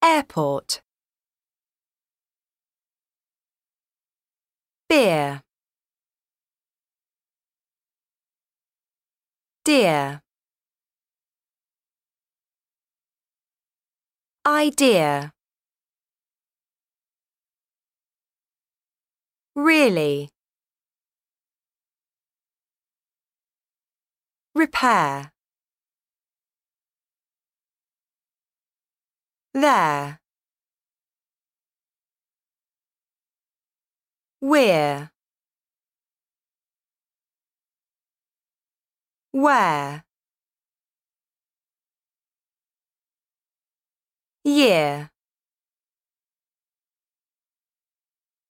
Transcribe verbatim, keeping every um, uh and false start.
Airport. Beer. Dear. Idea. Really. Repair. There. We're. Where. Year.